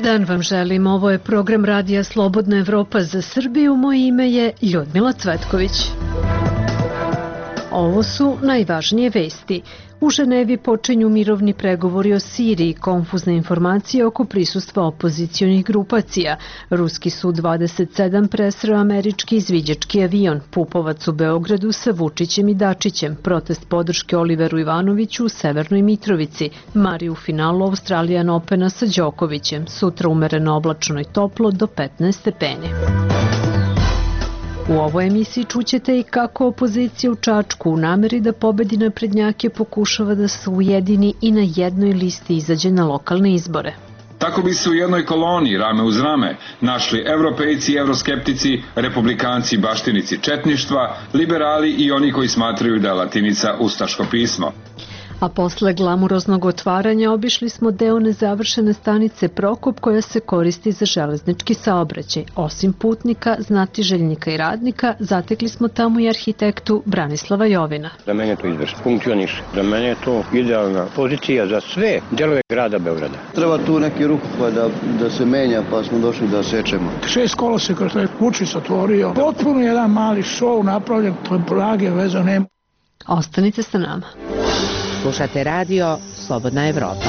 dan vam želim. Ovo je program Radija Slobodna Evropa za Srbiju. Moje ime je Ljudmila Cvetković. Ovo su najvažnije vesti. U Ženevi počinju mirovni pregovori o Siriji, konfuzne informacije oko prisustva opozicionih grupacija. Ruski Su-27 presreo američki izviđački avion, Pupovac u Beogradu sa Vučićem i Dačićem, protest podrške Oliveru Ivanoviću u Severnoj Mitrovici, Mari u finalu Australijan Opena sa Đokovićem, sutra umereno oblačno i toplo do 15 stepeni. U ovoj emisiji čućete i kako opozicija u Čačku u nameri da pobedi naprednjake pokušava da se ujedini i na jednoj listi izađe na lokalne izbore. Tako bi se u jednoj koloni, rame uz rame, našli evropejci i evroskeptici, republikanci, baštinici četništva, liberali i oni koji smatraju da je latinica ustaško pismo. A posle glamuroznog otvaranja obišli smo deo nezavršene stanice Prokop koja se koristi za železnički saobraćaj. Osim putnika, znatiželjnika i radnika, zatekli smo tamo i arhitektu Branislava Jovina. Za mene je to izvršno funkcioniše. Za mene je to idealna pozicija za sve delove grada Beograda. Treba tu neki rukopad da se menja, pa smo došli da sečemo. 6 koloseka što je Vučić otvorio. Potpuno jedan mali šou napravljen, blage veze nema. Ostanite sa nama. Slušate radio Slobodna Evropa.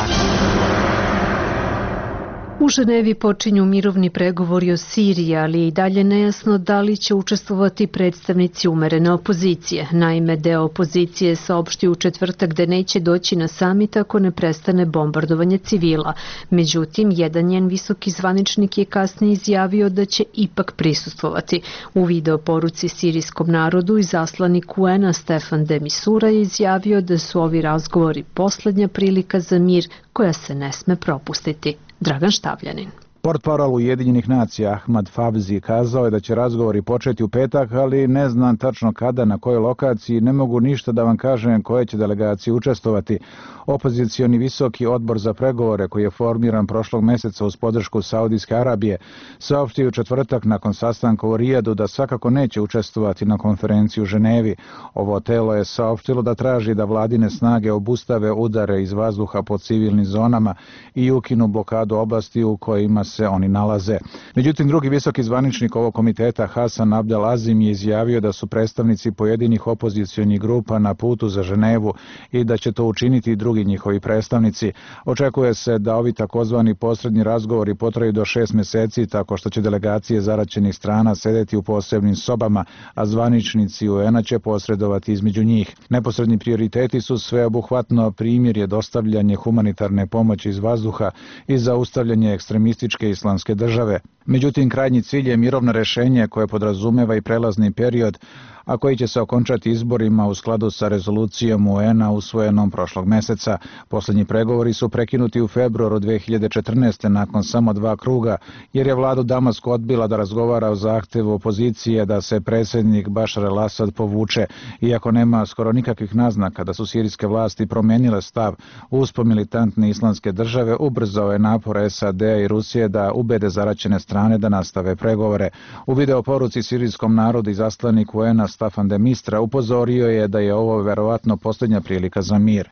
U Ženevi počinju mirovni pregovori o Siriji, ali je i dalje nejasno da li će učestvovati predstavnici umerene opozicije. Naime, deo opozicije je saopštio u četvrtak da neće doći na samit ako ne prestane bombardovanje civila. Međutim, jedan njen visoki zvaničnik je kasnije izjavio da će ipak prisustvovati. U video poruci sirijskom narodu izaslanik UN-a Stefan de Mistura je izjavio da su ovi razgovori poslednja prilika za mir koja se ne sme propustiti. Dragan Štavljanin. Portparol Ujedinjenih nacija Ahmad Favzi kazao je da će razgovori početi u petak, ali ne znam tačno kada, na kojoj lokaciji, ne mogu ništa da vam kažem koje će delegacije učestovati. Opozicioni visoki odbor za pregovore koji je formiran prošlog meseca uz podršku Saudijske Arabije saopštio u četvrtak nakon sastanka u Rijadu da svakako neće učestvovati na konferenciji u Ženevi. Ovo telo je saopštilo da traži da vladine snage obustave udare iz vazduha po civilnim zonama i ukinu blokadu oblasti u kojima se oni nalaze. Međutim, drugi visoki zvaničnik ovog komiteta Hasan Abdel Azim je izjavio da su predstavnici pojedinih opozicionih grupa na putu za Ženevu i da će to učiniti i drugi njihovi predstavnici. Očekuje se da ovi takozvani posredni razgovori potraju do 6 meseci tako što će delegacije zaraćenih strana sedeti u posebnim sobama, a zvaničnici UN-a će posredovati između njih. Neposredni prioriteti su sveobuhvatno primirje, dostavljanje humanitarne pomoći iz vazduha i zaustavljanje ekstremističke islamske države. Međutim, krajnji cilj je mirovno rešenje koje podrazumeva i prelazni period, a koji će se okončati izborima u skladu sa rezolucijom UN-a usvojenom prošlog meseca. Poslednji pregovori su prekinuti u februaru 2014. nakon samo 2 kruga, jer je vlada u Damasku odbila da razgovara o zahtevu opozicije da se predsjednik Bašar el-Asad povuče. Iako nema skoro nikakvih naznaka da su sirijske vlasti promenile stav, uspon militantne islamske države ubrzao je napor SAD-a i Rusije da ubede zaraćene strane da nastave pregovore. U video poruci sirijskom narodu izaslanik UN-a Staffan de Mistura upozorio je da je ovo verovatno posljednja prilika za mir.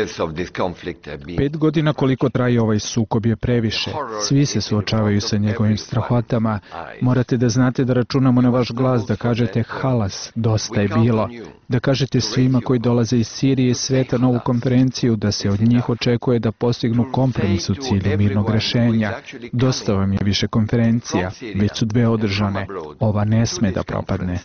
5 godina koliko traje ovaj sukob je previše. Svi se suočavaju sa njegovim strahotama. Morate da znate da računamo na vaš glas, da kažete halas, dosta je bilo. Da kažete svima koji dolaze iz Sirije i sveta na ovu konferenciju da se od njih očekuje da postignu kompromis u cilju mirnog rešenja. Dosta vam je više konferencija, već su 2 održane. Ova ne sme da propadne.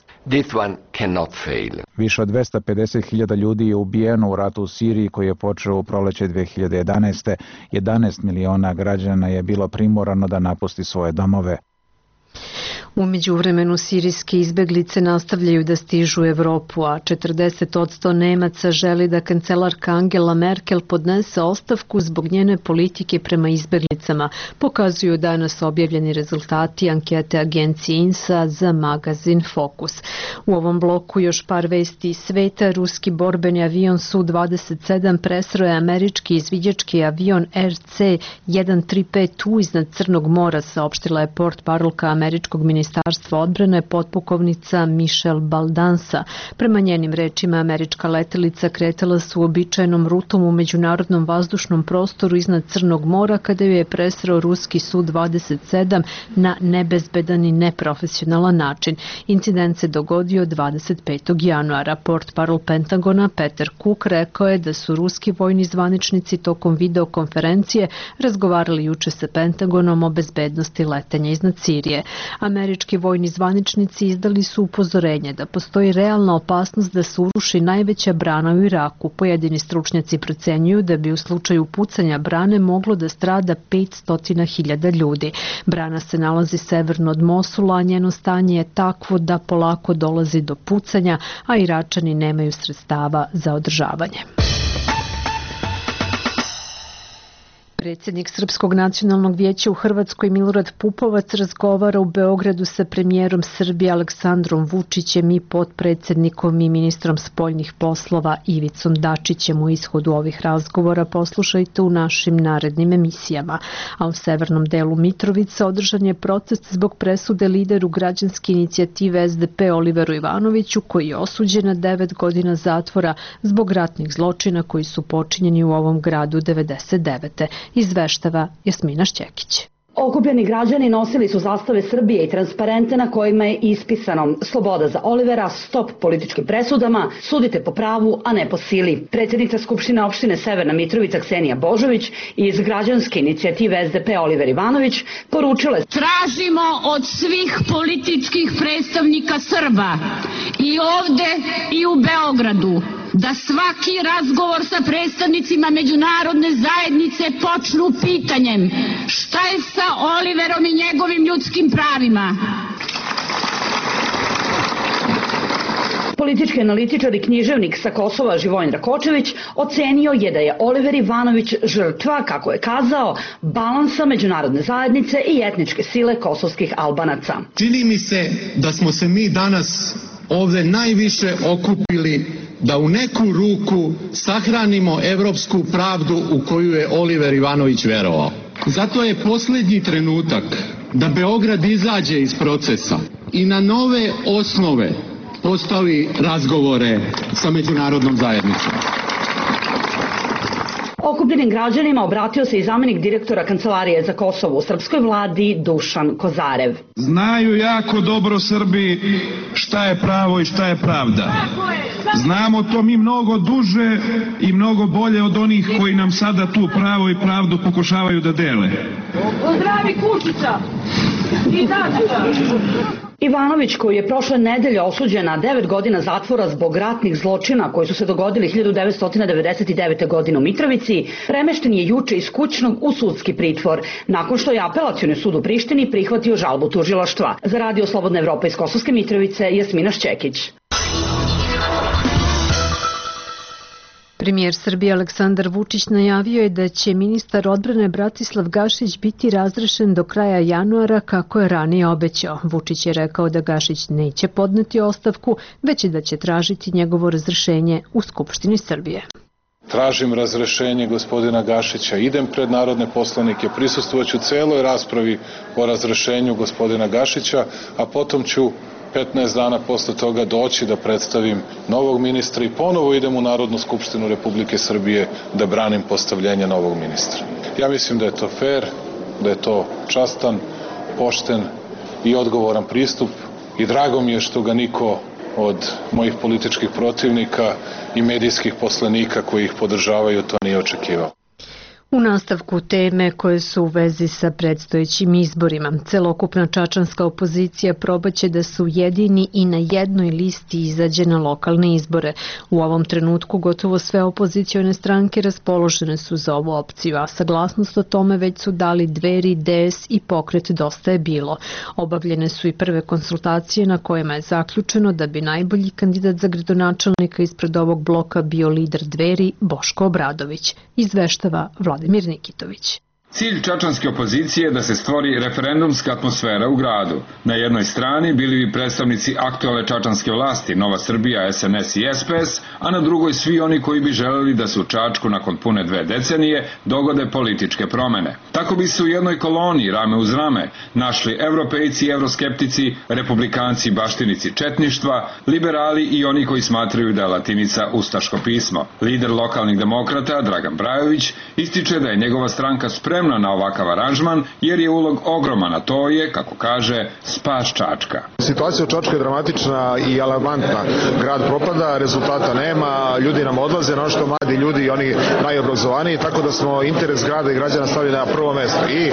Više od 250.000 ljudi je ubijeno u ratu u Siriji koji je počeo u proleće 2011. 11 miliona građana je bilo primorano da napusti svoje domove. U međuvremenu sirijske izbeglice nastavljaju da stižu u Evropu, a 40% Nemaca želi da kancelarka Angela Merkel podnese ostavku zbog njene politike prema izbeglicama, pokazuju danas objavljeni rezultati ankete agencije INSA za magazin Focus. U ovom bloku još par vesti iz sveta. Ruski borbeni avion Su-27 presreo je američki izviđački avion RC-135U iznad Crnog mora, saopštila je portparolka američkog ministarstva Ministarstva odbrane potpukovnica Michelle Baldansa. Prema njenim rečima, američka letelica kretala se uobičajenom rutom u međunarodnom vazdušnom prostoru iznad Crnog mora kada ju je presreo ruski Su-27 na nebezbedan i neprofesionalan način. Incident se dogodio 25. januara. Portparol Pentagona Peter Cook rekao je da su ruski vojni zvaničnici tokom videokonferencije razgovarali juče sa Pentagonom o bezbednosti letenja iznad Sirije. Američki vojni zvaničnici izdali su upozorenje da postoji realna opasnost da se uruši najveća brana u Iraku. Pojedini stručnjaci procenjuju da bi u slučaju pucanja brane moglo da strada 500.000 ljudi. Brana se nalazi severno od Mosula, a njeno stanje je takvo da polako dolazi do pucanja, a Iračani nemaju sredstava za održavanje. Predsjednik Srpskog nacionalnog vijeća u Hrvatskoj Milorad Pupovac razgovara u Beogradu sa premijerom Srbije Aleksandrom Vučićem i potpredsjednikom i ministrom spoljnih poslova Ivicom Dačićem. U ishodu ovih razgovora poslušajte u našim narednim emisijama. A u severnom delu Mitrovice održan je protest zbog presude lideru građanske inicijative SDP Oliveru Ivanoviću, koji je osuđen na 9 godina zatvora zbog ratnih zločina koji su počinjeni u ovom gradu 1999. Izveštava Jasmina Šćekić. Okupljeni građani nosili su zastave Srbije i transparente na kojima je ispisano sloboda za Olivera, stop političkim presudama, sudite po pravu, a ne po sili. Predsjednica Skupštine opštine Severna Mitrovica Ksenija Božović iz građanske inicijative SDP Oliver Ivanović poručila: tražimo od svih političkih predstavnika Srba i ovde i u Beogradu da svaki razgovor sa predstavnicima međunarodne zajednice počnu pitanjem šta je sa Oliverom i njegovim ljudskim pravima. Politički analitičar i književnik sa Kosova Živojin Rakočević ocenio je da je Oliver Ivanović žrtva, kako je kazao, balansa međunarodne zajednice i etničke sile kosovskih Albanaca. Čini mi se da smo se mi danas ovde najviše okupili da u neku ruku sahranimo evropsku pravdu u koju je Oliver Ivanović verovao. Zato je posljednji trenutak da Beograd izađe iz procesa i na nove osnove postavi razgovore sa međunarodnom zajednicom. Okupljenim građanima obratio se i zamjenik direktora Kancelarije za Kosovo u srpskoj vladi Dušan Kozarev. Znaju jako dobro Srbi šta je pravo i šta je pravda. Znamo to mi mnogo duže i mnogo bolje od onih koji nam sada tu pravo i pravdu pokušavaju da dele. Pozdravi Kučića i Dačića! Ivanović, koji je prošle nedelje osuđen na 9 godina zatvora zbog ratnih zločina koji su se dogodili 1999. godine u Mitrovici, premešten je juče iz kućnog u sudski pritvor, nakon što je Apelacioni sud u Prištini prihvatio žalbu tužilaštva. Za Radio Slobodna Evropa iz Kosovske Mitrovice, Jasmina Šćekić. Premijer Srbije Aleksandar Vučić najavio je da će ministar odbrane Bratislav Gašić biti razrešen do kraja januara, kako je ranije obećao. Vučić je rekao da Gašić neće podneti ostavku, već i da će tražiti njegovo razrešenje u Skupštini Srbije. Tražim razrešenje gospodina Gašića, idem pred narodne poslanike, prisustvovaću celoj raspravi o razrešenju gospodina Gašića, a potom ću 15 dana posle toga doći da predstavim novog ministra i ponovo idem u Narodnu skupštinu Republike Srbije da branim postavljenje novog ministra. Ja mislim da je to fair, da je to častan, pošten i odgovoran pristup i drago mi je što ga niko od mojih političkih protivnika i medijskih poslanika koji ih podržavaju to nije očekivao. U nastavku teme koje su u vezi sa predstojećim izborima, celokupna čačanska opozicija probaće da su jedini i na jednoj listi izađe na lokalne izbore. U ovom trenutku gotovo sve opozicione stranke raspoložene su za ovu opciju, a saglasnost o tome već su dali Dveri, DS i Pokret Dosta je bilo. Obavljene su i prve konsultacije na kojima je zaključeno da bi najbolji kandidat za gradonačelnika ispred ovog bloka bio lider Dveri Boško Obradović, izveštava Vladimir Nikitović. Cilj čačanske opozicije je da se stvori referendumska atmosfera u gradu. Na jednoj strani bili bi predstavnici aktualne čačanske vlasti, Nova Srbija, SNS i SPS, a na drugoj svi oni koji bi želeli da se u Čačku nakon pune 2 decenije dogode političke promene. Tako bi se u jednoj koloni, rame uz rame, našli evropejci i evroskeptici, republikanci i baštinici četništva, liberali i oni koji smatraju da je latinica ustaško pismo. Lider lokalnih demokrata, Dragan Brajović, ističe da je njegova stranka spremna na ovakav aranžman, jer je ulog ogroman, a to je, kako kaže, spas Čačka. Situacija u Čačku je dramatična i alarmantna. Grad propada, rezultata nema, ljudi nam odlaze, našto mladi ljudi i oni najobrazovaniji, tako da smo interes grada i građana stavili na prvo mesto. I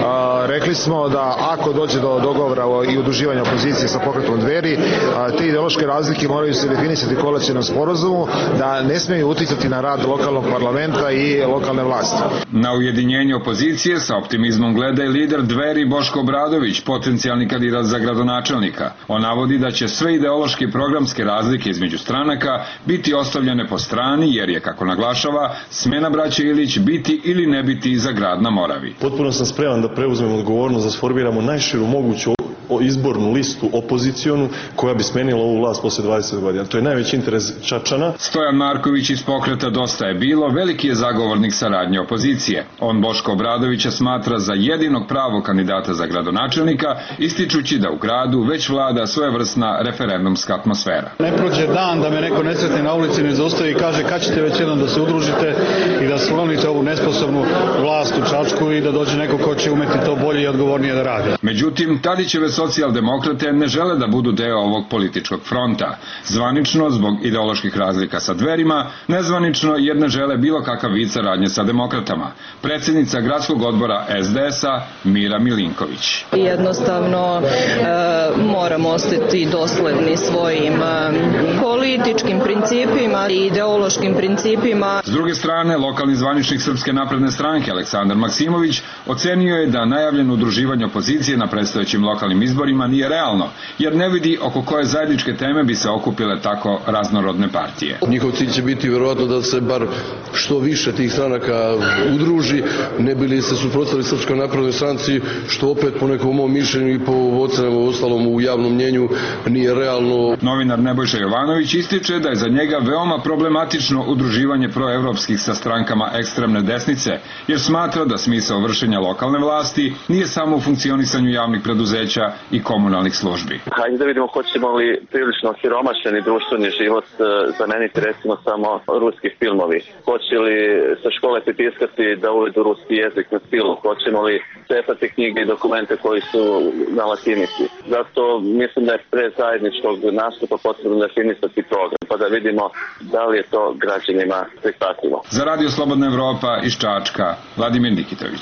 rekli smo da ako dođe do dogovora i udruživanja opozicije sa pokretom Dveri, te ideološke razlike moraju se definisati koalicionom sporazumu, da ne smeju uticati na rad lokalnog parlamenta i lokalne vlasti. Na ujedinjenje opozicije sa optimizmom gleda i lider Dveri Boško Obradović, potencijalni kandidat za gradonačelnika. On navodi da će sve ideološke i programske razlike između stranaka biti ostavljene po strani, jer je, kako naglašava, smena braće Ilić biti ili ne biti za grad na Moravi. Potpuno sam spreman da preuzmem odgovornost da sformiramo najširu moguću izbornu listu opozicionu koja bi smenila ovu vlast posle 20 godina. To je najveći interes Čačana. Stojan Marković iz pokreta Dosta je bilo veliki je zagovornik saradnje opozicije. On Boško Obradovića smatra za jedinog pravog kandidata za gradonačelnika, ističući da u gradu već vlada svojevrsna referendumska atmosfera. Ne prođe dan da me neko ne sretne na ulici, ne zaustavi i kaže kad ćete već jednom da se udružite i da sklonite ovu nesposobnu vlast u Čačku i da dođe neko ko će umeti to bolje i odgovornije da radi. Međutim, Tadićeve socijaldemokrate ne žele da budu deo ovog političkog fronta. Zvanično, zbog ideoloških razlika sa Dverima, nezvanično jer ne žele bilo kakav vid saradnje sa demokratama. Predsjednica gradskog odbora SDS-a Mira Milinković. Jednostavno moramo ostati dosledni svojim političkim principima i ideološkim principima. S druge strane, lokalni zvaničnik Srpske napredne stranke Aleksandar Maksimović ocenio je da najavljeno udruživanje opozicije na predstojećim lokalnim izborima nije realno, jer ne vidi oko koje zajedničke teme bi se okupile tako raznorodne partije. Njihov cilj će biti verovatno da se bar što više tih stranaka udruži, ne bi li se suprotstavili Srpskoj naprednoj stranci, što opet po nekom mom mišljenju i po ocenama ostalom u javnom mnjenju nije realno. Novinar Nebojša Jovanović ističe da je za njega veoma problematično udruživanje proevropskih sa strankama ekstremne desnice, jer smatra da smisao vršenja lokalne vlasti nije samo u funkcionisanju javnih preduzeća i komunalnih službi. Hajde da vidimo hoćemo li prilično siromašeni društveni život zameniti recimo samo ruski filmovi. Hoće li sa škole pritiskati da uvedu ruski jezik na stilu? Hoćemo li cepati knjige i dokumente koji su na latinici? Zato mislim da je pre zajedničkog nastupa potrebno definisati program, pa da vidimo da li je to građanima prihvatljivo. Za Radio Slobodna Evropa iz Čačka, Vladimir Nikitović.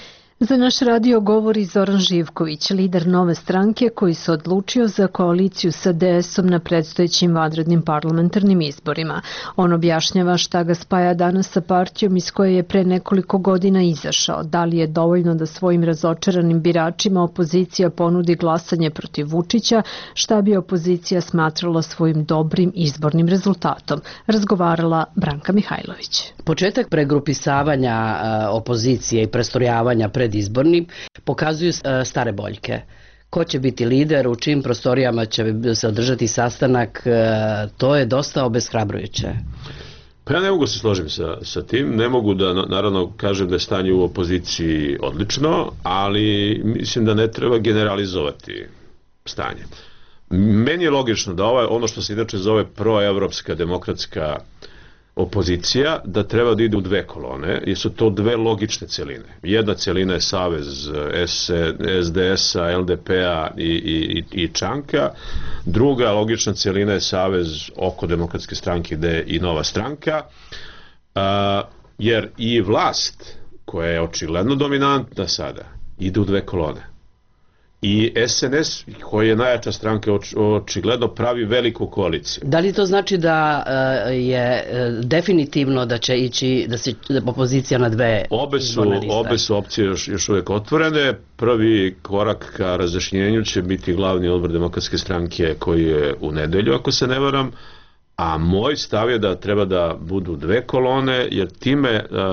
Za naš radio govori Zoran Živković, lider Nove stranke koji se odlučio za koaliciju sa DS-om na predstojećim vanrednim parlamentarnim izborima. On objašnjava šta ga spaja danas sa partijom iz koje je pre nekoliko godina izašao. Da li je dovoljno da svojim razočaranim biračima opozicija ponudi glasanje protiv Vučića, šta bi opozicija smatrala svojim dobrim izbornim rezultatom, razgovarala Branka Mihajlović. Početak pregrupisavanja opozicije i prestorjavanja pred izbornim pokazuju stare boljke. Ko će biti lider, u čim prostorijama će se održati sastanak, to je dosta obeshrabrujuće. Pa ja ne mogu se složiti sa tim, ne mogu da naravno kažem da je stanje u opoziciji odlično, ali mislim da ne treba generalizovati stanje. Meni je logično da ono što se inače zove proevropska demokratska opozicija, da treba da ide u dve kolone, jer su to dve logične celine. Jedna celina je savez SDS-a, LDP-a i Čanka, druga logična celina je savez oko Demokratske stranke gde je i Nova stranka, jer i vlast, koja je očigledno dominantna sada, ide u dve kolone. I SNS, koji je najjača stranka, očigledno pravi veliku koaliciju. Da li to znači da je definitivno da će ići da se opozicija na dve izborne liste? Obe su opcije još uvijek otvorene. Prvi korak ka razjašnjenju će biti glavni odbor Demokratske stranke koji je u nedelju, ako se ne varam, a moj stav je da treba da budu dve kolone, jer time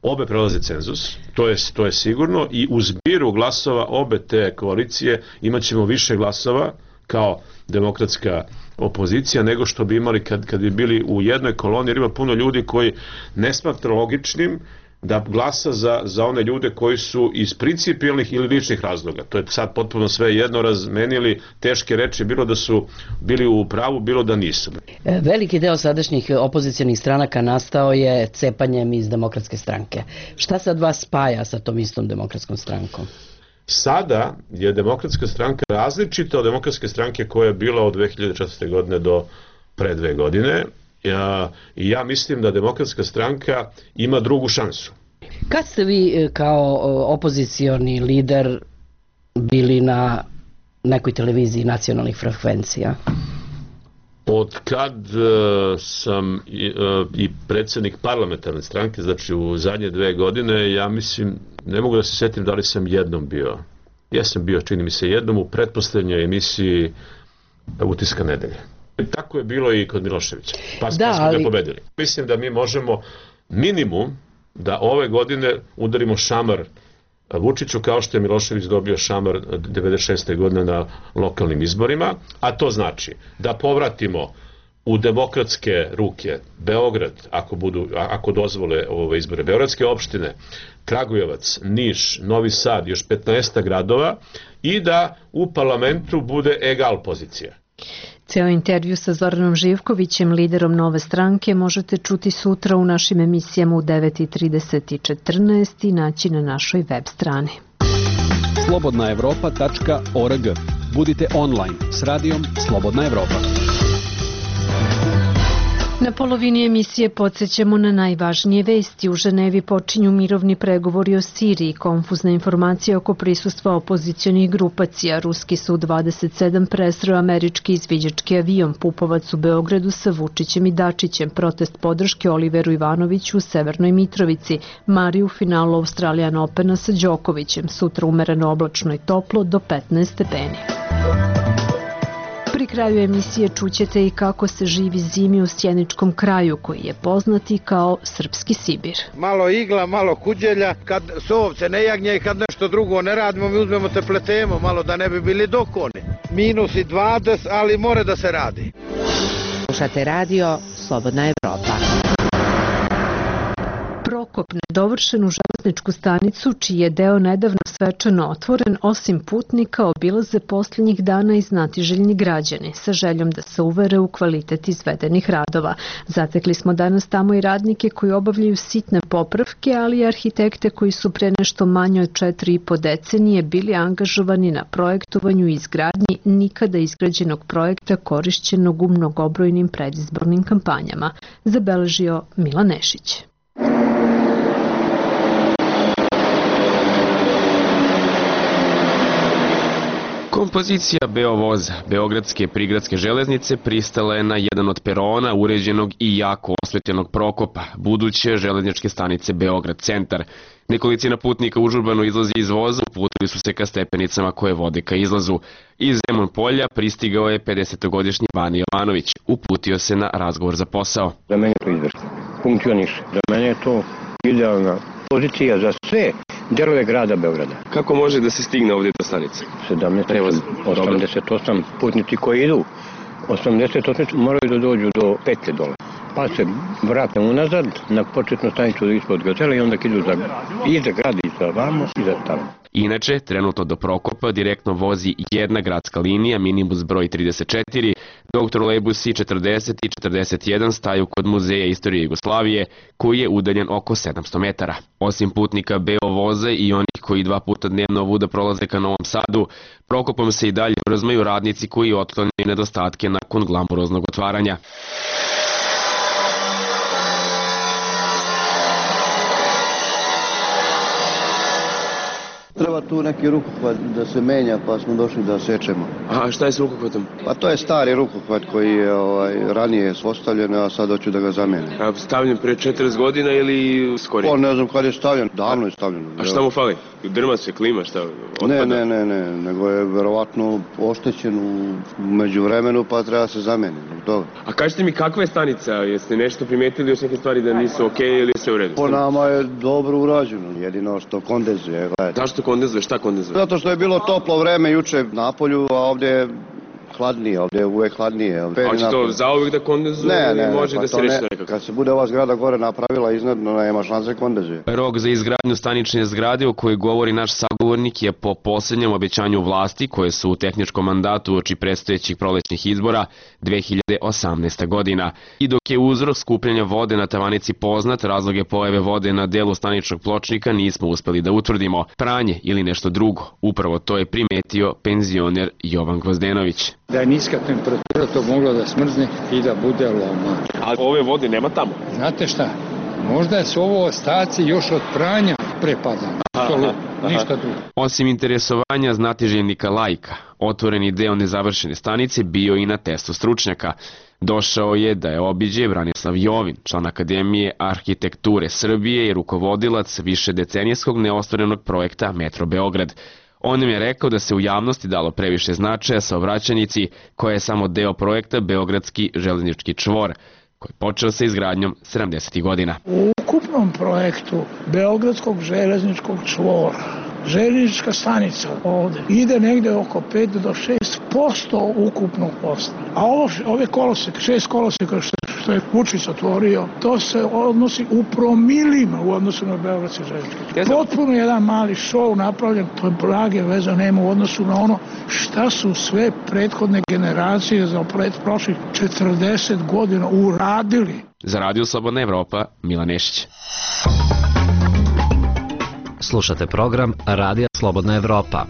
Obe prelaze cenzus, to je sigurno, i u zbiru glasova obe te koalicije imat ćemo više glasova kao demokratska opozicija nego što bi imali kad bi bili u jednoj koloni, jer ima puno ljudi koji ne smatra logičnim da glasa za one ljude koji su iz principijelnih ili ličnih razloga. To je sad potpuno sve jedno, razmenili teške reči, bilo da su bili u pravu, bilo da nisu. Veliki deo sadašnjih opozicionih stranaka nastao je cepanjem iz Demokratske stranke. Šta sad vas spaja sa tom istom Demokratskom strankom? Sada je Demokratska stranka različita od Demokratske stranke koja je bila od 2004. godine do pre 2 godine. I ja mislim da Demokratska stranka ima drugu šansu. Kad ste vi kao opozicioni lider bili na nekoj televiziji nacionalnih frekvencija? Od kad sam i predsjednik parlamentarne stranke, znači u zadnje 2 godine, ja mislim, ne mogu da se setim da li sam jednom bio. Ja sam bio, čini mi se, jednom u pretposlednjoj emisiji Utiska nedelje. Tako je bilo i kod Miloševića, pa smo ga pobedili. Mislim da mi možemo minimum da ove godine udarimo šamar Vučiću kao što je Milošević dobio šamar 96. godine na lokalnim izborima, a to znači da povratimo u demokratske ruke Beograd, ako dozvole ove izbore, beogradske opštine, Kragujevac, Niš, Novi Sad, još 15 gradova, i da u parlamentu bude egal pozicija. Ceo intervju sa Zoranom Živkovićem, liderom Nove stranke, možete čuti sutra u našim emisijama u 9:30 i 14 i naći na našoj web strani. slobodnaevropa.org. Budite online s radijom Slobodna Evropa. Na polovini emisije podsjećamo na najvažnije vesti. U Ženevi počinju mirovni pregovori o Siriji. Konfuzna informacija oko prisustva opozicionih grupacija. Ruski Su-27 presreo američki izviđački avion. Pupovac u Beogradu sa Vučićem i Dačićem. Protest podrške Oliveru Ivanoviću u Severnoj Mitrovici. Mari u finalu Australian Opena sa Đokovićem. Sutra umereno oblačno i toplo do 15 stepeni. Pri kraju emisije čućete i kako se živi zimi u Sjeničkom kraju, koji je poznat i kao Srpski Sibir. Malo igla, malo kuđelja, kad sovce ne jagnje i kad nešto drugo ne radimo, mi uzmemo te pletemo, malo da ne bi bili dokoni. Minusi 20, ali more da se radi. Slušate radio Slobodna Evropa. Prokop nedovršenu železničku stanicu, čiji je deo nedavno svečano otvoren, osim putnika obilaze posljednjih dana i znatiželjni građani, sa željom da se uvere u kvalitet izvedenih radova. Zatekli smo danas tamo i radnike koji obavljaju sitne popravke, ali i arhitekte koji su pre nešto manje od 4,5 decenije bili angažovani na projektovanju i izgradnji nikada izgrađenog projekta korišćenog u mnogobrojnim predizbornim kampanjama, zabeležio Milan Nešić. Kompozicija Beovoza, Beogradske prigradske železnice, pristala je na jedan od perona uređenog i jako osvetljenog Prokopa, buduće železničke stanice Beograd centar. Nekolicina putnika užurbano izlazi iz voza, uputili su se ka stepenicama koje vode ka izlazu. Iz Zemun polja pristigao je 50-godišnji Vani Jovanović, uputio se na razgovor za posao. Za mene je to izvršno, funkcioniše. Za mene je to idealna pozicija za sve delove grada Beograda. Kako može da se stigne ovdje do stanice? 88 putnici koji idu, 88 moraju da dođu do petlje dole. Pa se vrate unazad na početnu stanicu ispod Gazela i onda idu i za grad i za vamo i za tamo. Inače, trenutno do Prokopa direktno vozi jedna gradska linija, minibus broj 34, dok trolejbusi 40 i 41 staju kod Muzeja istorije Jugoslavije, koji je udaljen oko 700 metara. Osim putnika Beovoza i onih koji 2 puta dnevno ovuda prolaze ka Novom Sadu, Prokopom se i dalje vrzmaju radnici koji otklanjaju nedostatke nakon glamuroznog otvaranja. Treba tu neki rukohvat da se menja, pa smo došli da sečemo. A šta je s rukohvatom? Pa to je stari rukohvat koji je ranije ostavljen, a sad hoću da ga zamenim. A stavljen pre 40 godina ili skorije? Ne znam kad je stavljen, davno je stavljen. A šta mu fali? Drma se, klima, šta? Ne, nego je verovatno oštećen u međuvremenu, pa treba se zameniti. A kažete mi, kakva je stanica? Jeste nešto primetili još neke stvari da nisu okej ili sve u redu? Po nama je dobro urađeno, jedino što kondenzuje. Zašto kondenzuje? Šta kondenzuje? Zato što je bilo toplo vreme juče napolju, a ovdje je hladnije, ovdje je uvek hladnije. A će to zauvek da kondenzuje ili može da se reši nekako? Kad se bude ova zgrada gore napravila iznad, nema šanse kondenzuje. Rok za izgradnju stanične zgrade o kojoj govori naš sagovornik je po posljednjem obećanju vlasti koje su u tehničkom mandatu uoči predstojećih prolećnih izbora 2018. godina. I dok je uzrok skupljanja vode na tavanici poznat, razloge pojave vode na delu staničnog pločnika nismo uspeli da utvrdimo. Pranje ili nešto drugo. Upravo to je primetio penzioner Jovan Gvozdenović. Da je niska temperatura to moglo da smrzne i da bude loma. A ove vode nema tamo? Znate šta, možda su ovo ostaci još od pranja prepada. Ništa drugo. Osim interesovanja znatiželjnika laika, otvoreni deo nezavršene stanice bio i na testu stručnjaka. Došao je da je obiđe Branislav Jovin, član Akademije arhitekture Srbije i rukovodilac višedecenijskog neostvarenog projekta Metro Beograd. On nam je rekao da se u javnosti dalo previše značaja saobraćajnici, koja je samo deo projekta Beogradski železnički čvor, koji je počeo sa izgradnjom 70. godina. U ukupnom projektu Beogradskog železničkog čvora, željeznička stanica ovde ide negde oko 5 do 6% ukupnog posla. A ove koloseke, 6 koloseka što je Vučić otvorio, to se odnosi u promilima u odnosu na Beogradski željeznički. Potpuno jedan mali šou napravljen, to je blage veze nema u odnosu na ono šta su sve prethodne generacije za prošlih 40 godina uradili. Za Radio Slobodna Evropa, Milan Nešić. Slušate program Radija Slobodna Evropa.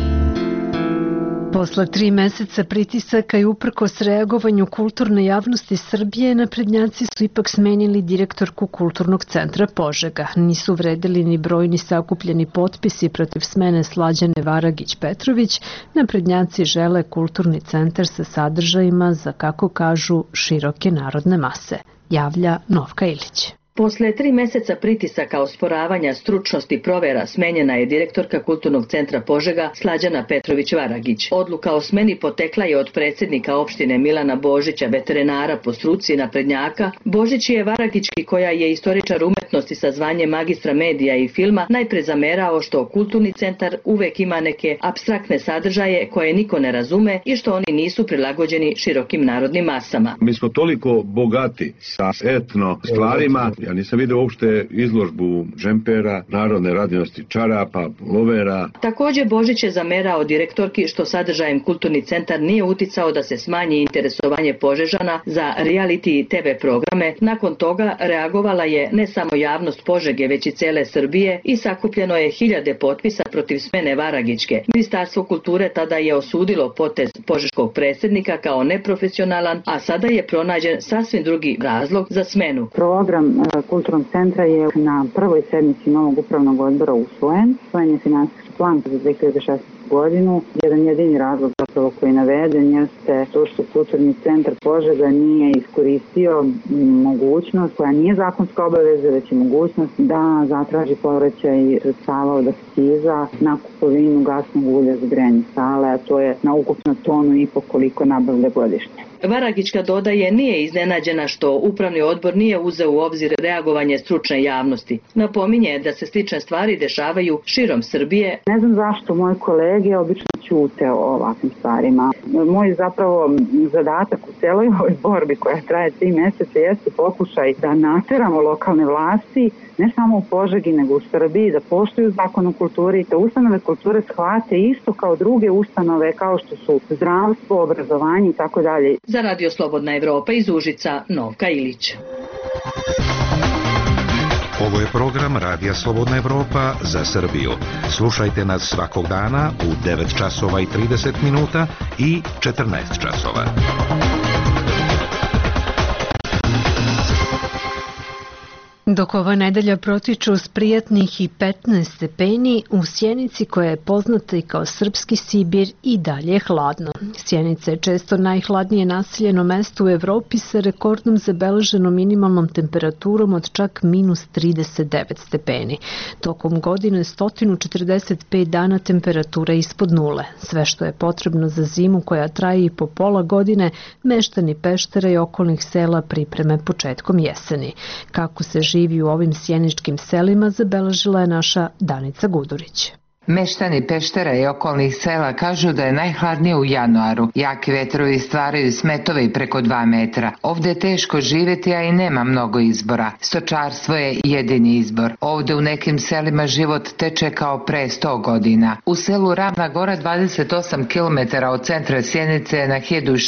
Posle 3 meseca pritisaka i uprkos reagovanju kulturne javnosti Srbije, naprednjaci su ipak smenili direktorku Kulturnog centra Požega. Nisu vredili ni brojni sakupljeni potpisi protiv smene Slađane Varagić-Petrović. Naprednjaci žele kulturni centar sa sadržajima za, kako kažu, široke narodne mase. Javlja Novka Ilić. Posle 3 meseca pritisaka osporavanja stručnosti provera smenjena je direktorka Kulturnog centra Požega Slađana Petrović-Varagić. Odluka o smeni potekla je od predsjednika opštine Milana Božića, veterinara po struci naprednjaka. Božić je Varagićki, koja je istoričar umetnosti sa zvanjem magistra medija i filma, najpre zamerao što kulturni centar uvek ima neke apstraktne sadržaje koje niko ne razume i što oni nisu prilagođeni širokim narodnim masama. Mi smo toliko bogati sa etno stvarima. Ja nisam vidio uopšte izložbu džempera, narodne radinosti čarapa, lovera. Također Božić je zamerao direktorki što sadržajem kulturni centar nije uticao da se smanji interesovanje Požežana za reality TV programe. Nakon toga reagovala je ne samo javnost Požege, već i cele Srbije i sakupljeno je 1000 potpisa protiv smene Varagićke. Ministarstvo kulture tada je osudilo potez požeškog predsjednika kao neprofesionalan, a sada je pronađen sasvim drugi razlog za smenu. Program Kulturnog centra je na prvoj sednici novog upravnog odbora usvojen. Usvojen je finansijski plan za 2016. godinu. Jedan jedini razlog zapravo koji je naveden jeste to što Kulturni centar Požega nije iskoristio mogućnost, koja nije zakonska obaveza, već je mogućnost da zatraži povraćaj sredstava od akciza na kupovinu gasnog ulja za grejanje sale, a to je na ukupno 1,5 tonu koliko nabavlja godišnje. Varagićka dodaje nije iznenađena što upravni odbor nije uzeo u obzir reagovanje stručne javnosti. Napominje da se slične stvari dešavaju širom Srbije. Ne znam zašto moji kolege obično ćute o ovakvim stvarima. Moj zapravo zadatak u celoj ovoj borbi koja traje 3 meseca jeste pokušaj da nateramo lokalne vlasti, ne samo u Požegi nego u Srbiji, da poštuju zakon o kulturi, da ustanove kulture shvate isto kao druge ustanove kao što su zdravstvo, obrazovanje i tako dalje. Za Radio Slobodna Evropa iz Užica, Novka Ilić. Ovo je program Radija Slobodna Evropa za Srbiju. Slušajte nas svakog dana u 9 časova i 30 minuta i 14 časova. Dok ova nedelja protiče uz prijatnih i 15 stepeni, u Sjenici, koja je poznata i kao srpski Sibir, i dalje je hladno. Sjenica je često najhladnije naseljeno mesto u Evropi sa rekordnom zabeleženom minimalnom temperaturom od čak minus 39 stepeni. Tokom godine 145 dana temperatura ispod nule. Sve što je potrebno za zimu koja traje i po pola godine, meštani Peštera i okolnih sela pripreme početkom jeseni. Kako se živi u ovim sjeničkim selima, zabeležila je naša Danica Gudurić. Meštani Peštera i okolnih sela kažu da je najhladnije u januaru. Jaki vetrovi stvaraju smetove i preko 2 metra. Ovde je teško živjeti, a i nema mnogo izbora. Stočarstvo je jedini izbor. Ovde u nekim selima život teče kao pre 100 godina. U selu Ravna Gora, 28 km od centra Sjenice, na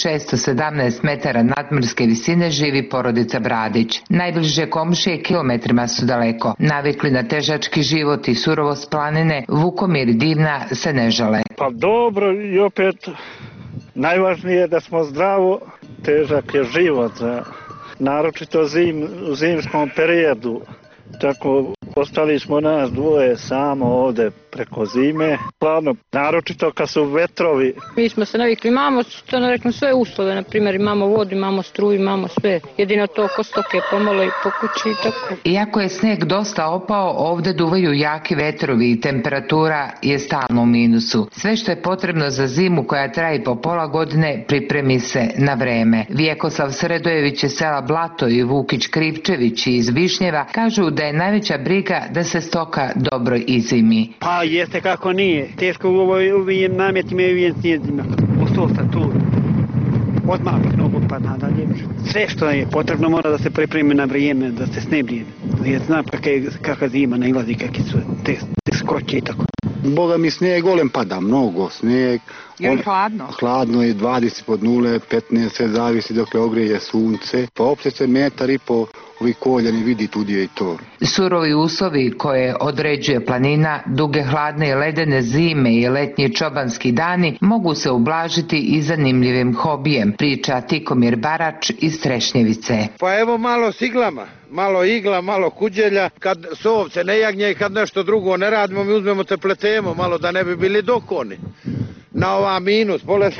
1617 metara nadmorske visine, živi porodica Bradić. Najbliže komšije kilometrima su daleko. Navikli na težački život i surovost planine, Vukomir i Divna se ne žale. Pa dobro, i opet najvažnije je da smo zdravo, težak je život, naročito u zimskom periodu. Tako ostali smo nas dvoje samo ovde preko zime. Hladno, naročito kad su vetrovi. Mi smo se navikli, imamo što ne reknem sve uslove, na primjer imamo vodu, imamo struju, imamo sve. Jedino to oko stoke pomalo i po kući i tako. Iako je sneg dosta opao, ovde duvaju jaki vetrovi i temperatura je stalno u minusu. Sve što je potrebno za zimu koja traje po pola godine pripremi se na vreme. Vjekoslav Sredojević iz sela Blato i Vukić Krivčević iz Višnjeva kažu da je najveća briga da se stoka dobro izimi. Pa jeste kako nije. Teško u ovim namjetima i ovim snijezima. Ustosta tu. Odmah mnogo pa nadalje. Sve što je potrebno mora da se pripremi na vrijeme, da se snebrije. Jer znam kakva zima nailazi, kakve su te skoće i tako. Boga mi snijeg golem pada, mnogo snijeg. Je li hladno? Hladno je 20 pod nule, 15, sve zavisi dok je ogreje sunce. Pa opće se metar i po ovi koljani vidi tu gdje je to. Surovi uslovi koje određuje planina, duge hladne i ledene zime i letnji čobanski dani mogu se ublažiti i zanimljivim hobijem, priča Tikomir Barač iz Trešnjevice. Pa evo malo s iglama. Malo igla, malo kuđelja, kad sovce ne jagnje i kad nešto drugo ne radimo, mi uzmemo te pletemo malo da ne bi bili dokoni. Na ova minus,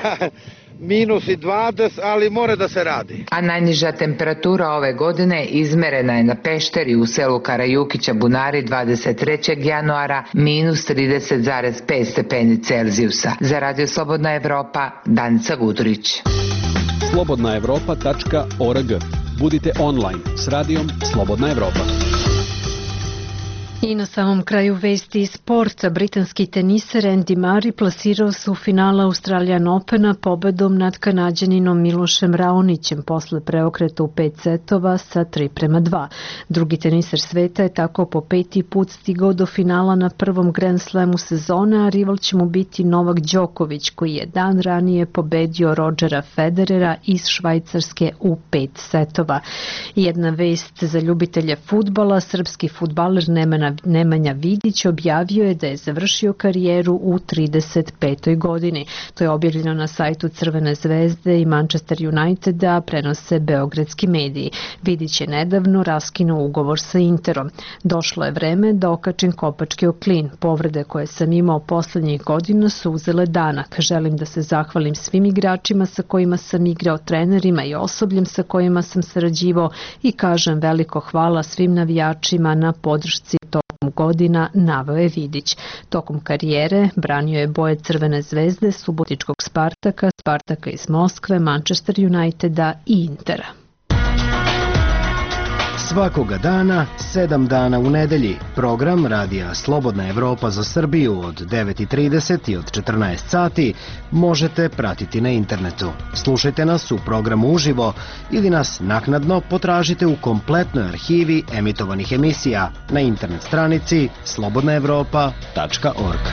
minus i 20, ali more da se radi. A najniža temperatura ove godine izmerena je na Pešteri u selu Karajukića Bunari 23. januara minus 30,5 stepeni Celzijusa. Za Radio Slobodna Evropa, Danica Gudurić. slobodnaevropa.org. Budite online s radijom Slobodna Evropa. I na samom kraju vesti iz sporta, britanski teniser Andy Murray plasirao se u finala Australian Opena pobedom nad Kanađaninom Milošem Raonićem posle preokreta u 5 setova sa 3:2. Drugi teniser sveta je tako po 5. put stigao do finala na prvom Grand Slamu sezone, a rival će mu biti Novak Đoković, koji je dan ranije pobedio Rodgera Federera iz Švajcarske u 5 setova. Jedna vest za ljubitelje fudbala, srpski fudbaler Nemanja Vidić objavio je da je završio karijeru u 35. godini. To je objavljeno na sajtu Crvene zvezde i Manchester Uniteda, prenose beogradski mediji. Vidić je nedavno raskinuo ugovor sa Interom. Došlo je vreme da okačim kopačke o klin. Povrede koje sam imao poslednjih godina su uzele danak. Želim da se zahvalim svim igračima sa kojima sam igrao, trenerima i osobljem sa kojima sam sarađivao i kažem veliko hvala svim navijačima na podršci tokom godina, naveo je Vidić. Tokom karijere branio je boje Crvene zvezde, Subotičkog Spartaka, Spartaka iz Moskve, Manchester Uniteda i Intera. Svakoga dana, 7 dana u nedelji, program Radija Slobodna Evropa za Srbiju od 9:30 i od 14 sati možete pratiti na internetu. Slušajte nas u programu uživo ili nas naknadno potražite u kompletnoj arhivi emitovanih emisija na internet stranici slobodnaevropa.org.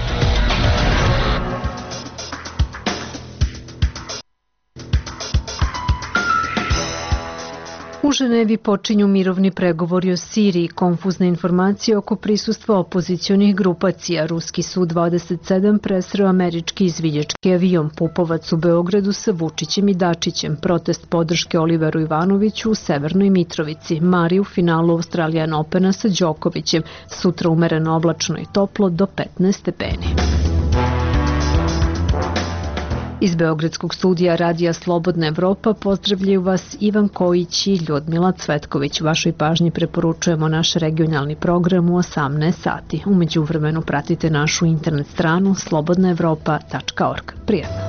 U Ženevi počinju mirovni pregovori o Siriji, konfuzne informacije oko prisustva opozicionih grupacija. Ruski Su-27 presreo američki izviđački avion. Pupovac u Beogradu sa Vučićem i Dačićem. Protest podrške Oliveru Ivanoviću u Severnoj Mitrovici. Mari u finalu Australijan Opena sa Đokovićem. Sutra umereno oblačno i toplo do 15 stepeni. Iz Beogradskog studija Radija Slobodna Evropa pozdravljaju vas Ivan Kojić i Ljudmila Cvetković. Vašoj pažnji preporučujemo naš regionalni program u 18 sati. U međuvremenu pratite našu internet stranu slobodnaevropa.org. Prijatno.